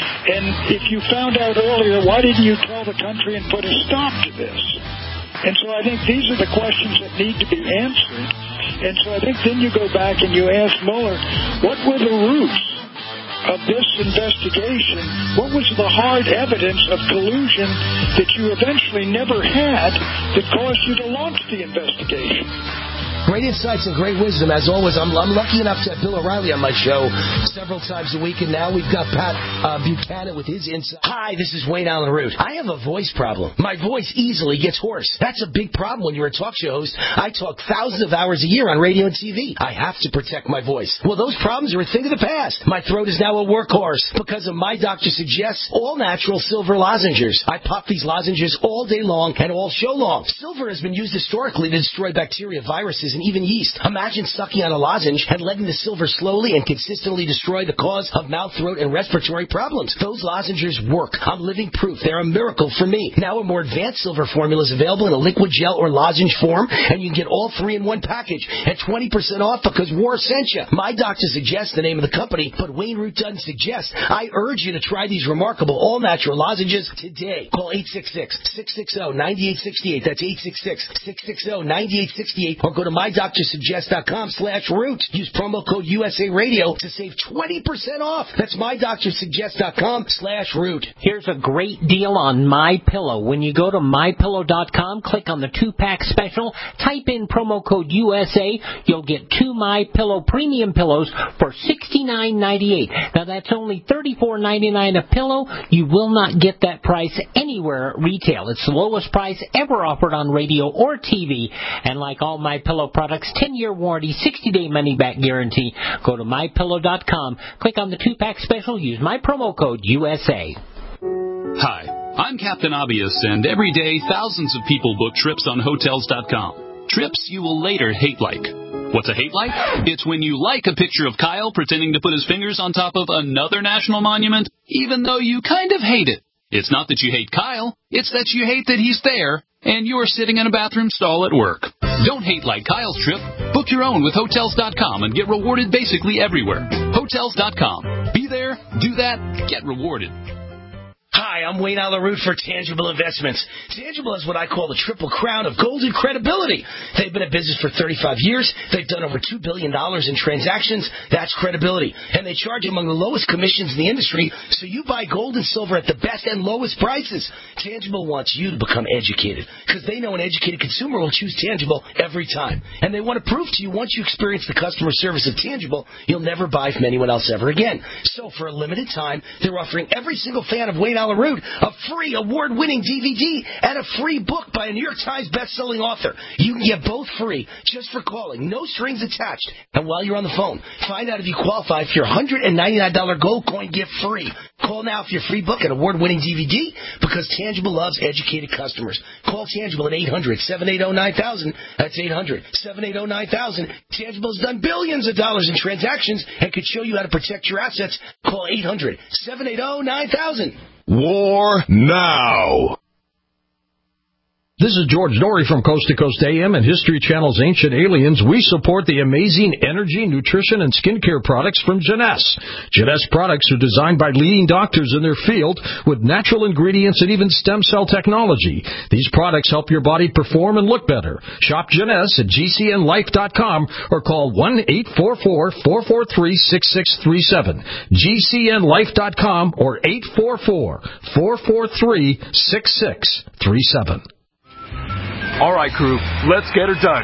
And if you found out earlier, why didn't you tell the country and put a stop to this? And so I think these are the questions that need to be answered. And so I think then you go back and you ask Mueller, what were the roots of this investigation? What was the hard evidence of collusion that you eventually never had that caused you to launch the investigation? Great insights and great wisdom, as always. I'm, I'm lucky enough to have Bill O'Reilly on my show several times a week, and now we've got Pat uh, Buchanan with his insights. Hi, this is Wayne Allen Root. I have a voice problem. My voice easily gets hoarse. That's a big problem when you're a talk show host. I talk thousands of hours a year on radio and T V. I have to protect my voice. Well, those problems are a thing of the past. My throat is now a workhorse because of My Doctor Suggests all-natural silver lozenges. I pop these lozenges all day long and all show long. Silver has been used historically to destroy bacteria, viruses, and even yeast. Imagine sucking on a lozenge and letting the silver slowly and consistently destroy the cause of mouth, throat, and respiratory problems. Those lozenges work. I'm living proof. They're a miracle for me. Now a more advanced silver formula is available in a liquid gel or lozenge form, and you can get all three in one package at twenty percent off because war sent you. My Doctor Suggests the name of the company, but Wayne Root doesn't suggest. I urge you to try these remarkable all-natural lozenges today. Call eight six six, six six zero, nine eight six eight. That's eight six six, six six zero, nine eight six eight. Or go to my doctor suggest dot com slash root. Use promo code U S A Radio to save twenty percent off. That's my doctor suggest dot com slash root. Here's a great deal on MyPillow. When you go to my pillow dot com, click on the two-pack special, type in promo code U S A, you'll get two MyPillow premium pillows for sixty-nine ninety-eight. Now that's only thirty-four ninety-nine a pillow. You will not get that price anywhere at retail. It's the lowest price ever offered on radio or T V. And like all MyPillow products, ten-year warranty, sixty-day money-back guarantee. Go to my pillow dot com, click on the two-pack special, use my promo code U S A. Hi, I'm Captain Obvious, and every day thousands of people book trips on Hotels dot com. Trips you will later hate like. What's a hate like? It's when you like a picture of Kyle pretending to put his fingers on top of another national monument, even though you kind of hate it. It's not that you hate Kyle, it's that you hate that he's there, and you're sitting in a bathroom stall at work. Don't hate like Kyle's trip. Book your own with Hotels dot com and get rewarded basically everywhere. Hotels dot com. Be there, do that, get rewarded. Hi, I'm Wayne Allen Root for Tangible Investments. Tangible is what I call the triple crown of golden credibility. They've been in business for thirty-five years. They've done over two billion dollars in transactions. That's credibility. And they charge among the lowest commissions in the industry, so you buy gold and silver at the best and lowest prices. Tangible wants you to become educated, because they know an educated consumer will choose Tangible every time. And they want to prove to you, once you experience the customer service of Tangible, you'll never buy from anyone else ever again. So for a limited time, they're offering every single fan of Wayne Allen Alan Root a free award-winning D V D and a free book by a New York Times best-selling author. You can get both free just for calling. No strings attached. And while you're on the phone, find out if you qualify for your one hundred ninety-nine dollars gold coin gift free. Call now for your free book and award-winning D V D because Tangible loves educated customers. Call Tangible at eight hundred, seven eight zero, nine thousand. That's eight hundred, seven eight zero, nine thousand. Tangible's done billions of dollars in transactions and could show you how to protect your assets. Call eight hundred, seven eight zero, nine thousand. War now. This is George Norrie from Coast to Coast A M and History Channel's Ancient Aliens. We support the amazing energy, nutrition, and skincare products from Jeunesse. Jeunesse products are designed by leading doctors in their field with natural ingredients and even stem cell technology. These products help your body perform and look better. Shop Jeunesse at G C N life dot com or call one eight four four, four four three, six six three seven. G C N life dot com or eight four four, four four three, six six three seven. All right, crew, let's get her dug.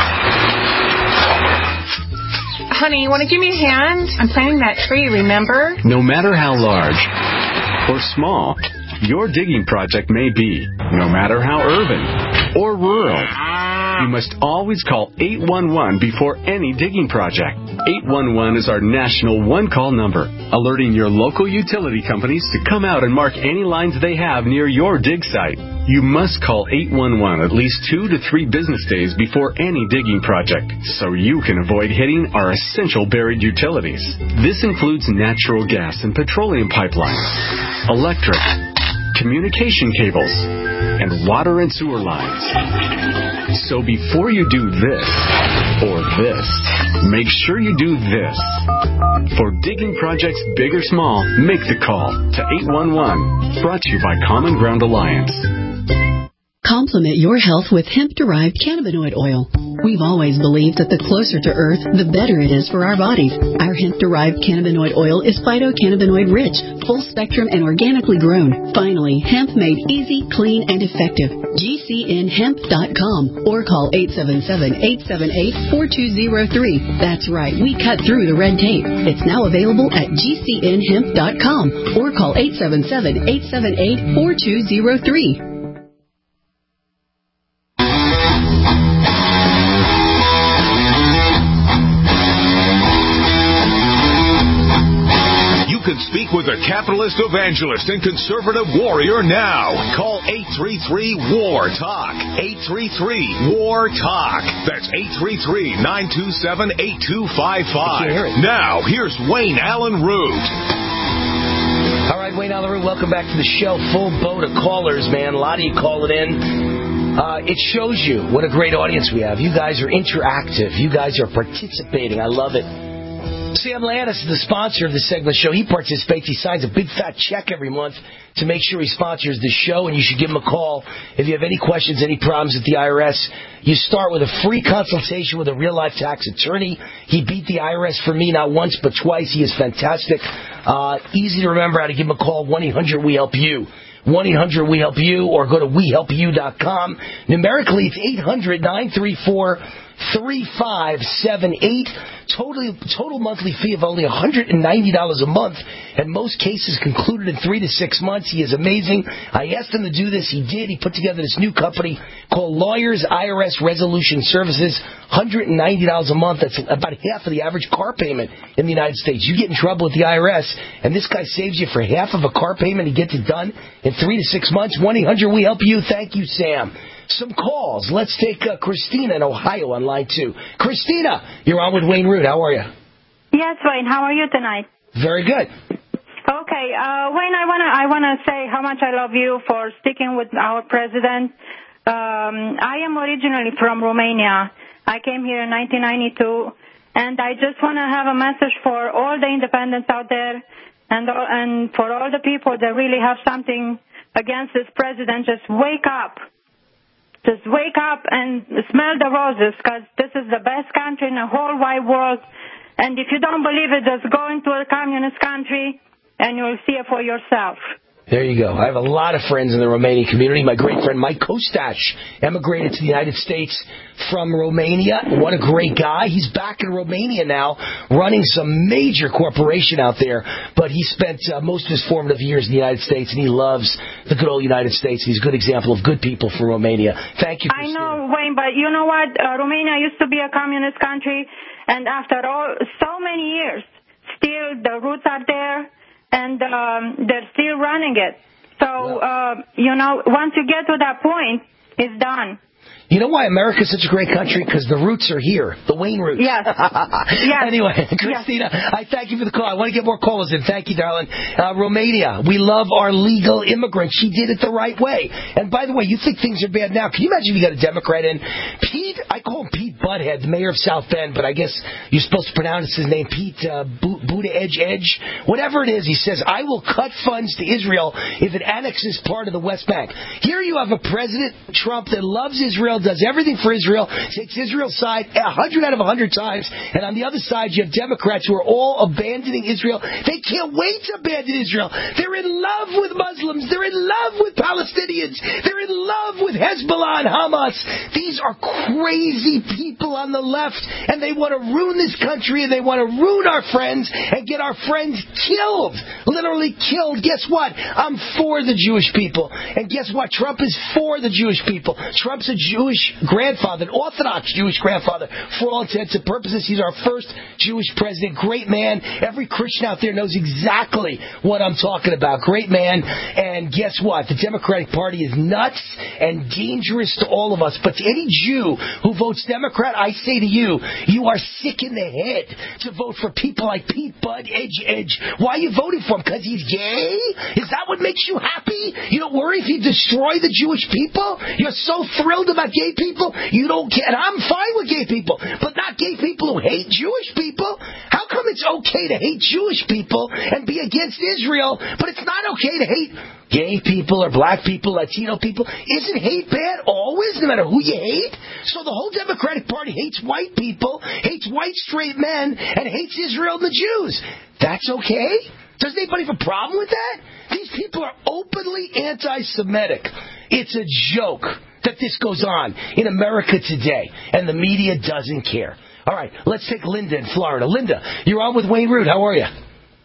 Honey, you want to give me a hand? I'm planting that tree, remember? No matter how large or small your digging project may be, no matter how urban or rural, you must always call eight one one before any digging project. eight one one is our national one-call number, alerting your local utility companies to come out and mark any lines they have near your dig site. You must call eight one one at least two to three business days before any digging project, so you can avoid hitting our essential buried utilities. This includes natural gas and petroleum pipelines, electric, communication cables, and water and sewer lines. So before you do this or this, make sure you do this. For digging projects big or small, make the call to eight one one. Brought to you by Common Ground Alliance. Complement your health with hemp-derived cannabinoid oil. We've always believed that the closer to Earth, the better it is for our bodies. Our hemp-derived cannabinoid oil is phytocannabinoid-rich, full-spectrum, and organically grown. Finally, hemp made easy, clean, and effective. G C N hemp dot com or call eight seven seven, eight seven eight, four two zero three. That's right, we cut through the red tape. It's now available at G C N hemp dot com or call eight seven seven, eight seven eight, four two zero three. Speak with a capitalist evangelist and conservative warrior now. Call eight three three, W A R, TALK. eight three three, W A R, TALK. That's eight three three, nine two seven, eight two five five. Now, here's Wayne Allen Root. All right, Wayne Allen Root, welcome back to the show. Full boat of callers, man. A lot of you calling in. Uh, it shows you what a great audience we have. You guys are interactive. You guys are participating. I love it. Sam Lannis is the sponsor of this segment of the show. He participates. He signs a big fat check every month to make sure he sponsors the show, and you should give him a call if you have any questions, any problems at the I R S. You start with a free consultation with a real-life tax attorney. He beat the I R S for me not once but twice. He is fantastic. Uh, easy to remember how to give him a call, one eight hundred we help you. one eight hundred we help you, or go to we help you dot com. Numerically, it's eight hundred, nine three four, three five seven eight. Total, total monthly fee of only one hundred ninety dollars a month, and most cases concluded in three to six months. He is amazing. I asked him to do this. He did. He put together this new company called Lawyers I R S Resolution Services. one hundred ninety dollars a month. That's about half of the average car payment in the United States. You get in trouble with the I R S, and this guy saves you for half of a car payment. He gets it done in three to six months. one eight hundred we help you. Thank you, Sam. Some calls. Let's take uh, Christina in Ohio on line two. Christina, you're on with Wayne Root. How are you? Yes, Wayne. How are you tonight? Very good. Okay, uh, Wayne, I wanna I wanna say how much I love you for sticking with our president. Um, I am originally from Romania. I came here in nineteen ninety-two, and I just wanna have a message for all the independents out there, and and for all the people that really have something against this president. Just wake up. Just wake up and smell the roses, because this is the best country in the whole wide world. And if you don't believe it, just go into a communist country and you'll see it for yourself. There you go. I have a lot of friends in the Romanian community. My great friend Mike Kostash emigrated to the United States from Romania. What a great guy. He's back in Romania now, running some major corporation out there. But he spent uh, most of his formative years in the United States, and he loves the good old United States. He's a good example of good people from Romania. Thank you, Christina. I know, Wayne, but you know what? Uh, Romania used to be a communist country, and after all, so many years, still the roots are there. And um, they're still running it. So, uh, you know, once you get to that point, it's done. You know why America's such a great country? Because the roots are here. The Wayne roots. Yes. yes. Anyway, Christina, yes. I thank you for the call. I want to get more callers in. Thank you, darling. Uh, Romania, we love our legal immigrants. She did it the right way. And by the way, you think things are bad now. Can you imagine if you got a Democrat in? Pete, I call him Pete Butthead, the mayor of South Bend, but I guess you're supposed to pronounce his name Pete uh, Buddha Edge Edge. Whatever it is, he says, I will cut funds to Israel if it annexes part of the West Bank. Here you have a President Trump that loves Israel, does everything for Israel, takes Israel's side a hundred out of a hundred times, and on the other side you have Democrats who are all abandoning Israel. They can't wait to abandon Israel. They're in love with Muslims. They're in love with Palestinians. They're in love with Hezbollah and Hamas. These are crazy people on the left, and they want to ruin this country, and they want to ruin our friends and get our friends killed, literally killed. Guess what? I'm for the Jewish people, and guess what? Trump is for the Jewish people. Trump's a Jewish grandfather, an Orthodox Jewish grandfather. For all intents and purposes, he's our first Jewish president. Great man. Every Christian out there knows exactly what I'm talking about. Great man. And guess what? The Democratic Party is nuts and dangerous to all of us. But to any Jew who votes Democrat, I say to you, you are sick in the head to vote for people like Pete Bud Edge Edge. Why are you voting for him? Because he's gay? Is that what makes you happy? You don't worry if you destroy the Jewish people? You're so thrilled about gay people? You don't care. And I'm fine with gay people, but not gay people who hate Jewish people. How come it's okay to hate Jewish people and be against Israel, but it's not okay to hate gay people or black people, Latino people? Isn't hate bad always, no matter who you hate? So the whole Democratic Party hates white people, hates white straight men, and hates Israel and the Jews. That's okay? Does anybody have a problem with that? These people are openly anti-Semitic. It's a joke that this goes on in America today, and the media doesn't care. All right, let's take Linda in Florida. Linda, you're on with Wayne Root. How are you?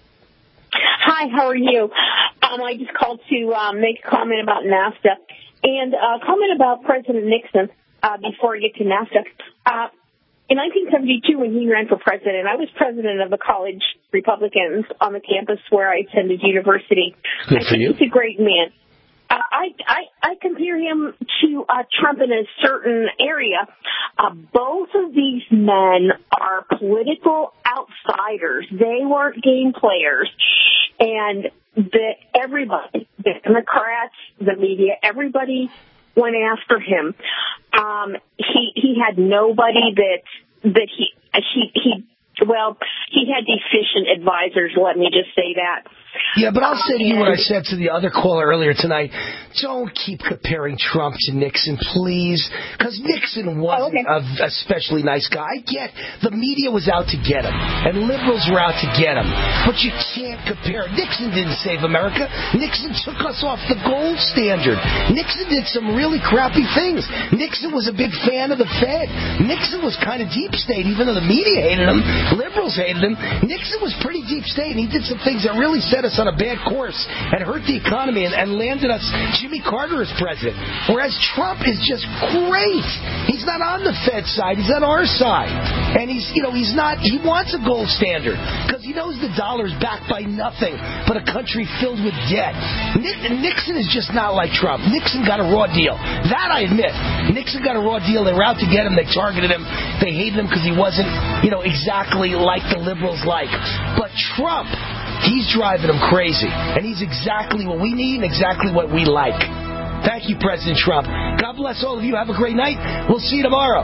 Hi, how are you? Um, I just called to um, make a comment about NAFTA and a comment about President Nixon uh, before I get to NAFTA. Uh, in nineteen seventy-two, when he ran for president, I was president of the college Republicans on the campus where I attended university. Good for you. He's a great man. Uh, I, I, I compare him to uh, Trump in a certain area. Uh, both of these men are political outsiders. They weren't game players. And the, everybody, the Democrats, the media, everybody went after him. Um, he, he had nobody that, that he, he, he, well, he had deficient advisors, let me just say that. Yeah, but I'll say to you what I said to the other caller earlier tonight. Don't keep comparing Trump to Nixon, please, because Nixon wasn't oh, okay. a especially nice guy. I get the media was out to get him, and liberals were out to get him, but you can't compare. Nixon didn't save America. Nixon took us off the gold standard. Nixon did some really crappy things. Nixon was a big fan of the Fed. Nixon was kind of deep state, even though the media hated him. Liberals hated him. Nixon was pretty deep state, and he did some things that really set us on a bad course and hurt the economy and, and landed us Jimmy Carter as president. Whereas Trump is just great. He's not on the Fed side. He's on our side. And he's, you know, he's not, he wants a gold standard because he knows the dollar's backed by nothing but a country filled with debt. Nick, Nixon is just not like Trump. Nixon got a raw deal. That I admit. Nixon got a raw deal. They were out to get him. They targeted him. They hated him because he wasn't, you know, exactly like the liberals like. But Trump, he's driving them crazy, and he's exactly what we need and exactly what we like. Thank you, President Trump. God bless all of you. Have a great night. We'll see you tomorrow.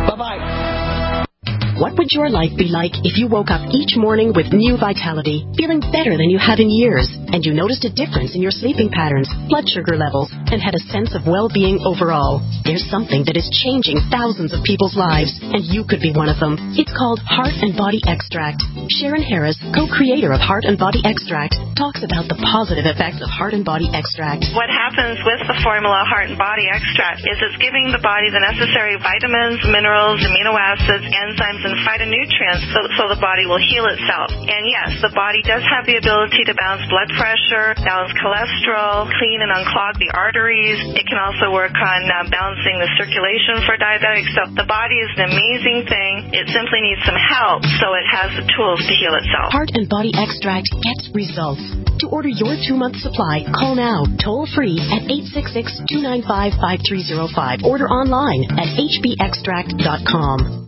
Bye-bye. What would your life be like if you woke up each morning with new vitality, feeling better than you had in years? and you noticed a difference in your sleeping patterns, blood sugar levels, and had a sense of well-being overall. There's something that is changing thousands of people's lives, and you could be one of them. It's called Heart and Body Extract. Sharon Harris, co-creator of Heart and Body Extract, talks about the positive effects of Heart and Body Extract. What happens with the formula Heart and Body Extract is it's giving the body the necessary vitamins, minerals, amino acids, enzymes, and phytonutrients so, so the body will heal itself. And yes, the body does have the ability to balance blood pressure, balance cholesterol, clean and unclog the arteries. It can also work on uh, balancing the circulation for diabetics. So the body is an amazing thing. It simply needs some help so it has the tools to heal itself. Heart and Body Extract gets results. To order your two-month supply, call now, toll-free at eight six six, two nine five, five three zero five. Order online at h b extract dot com.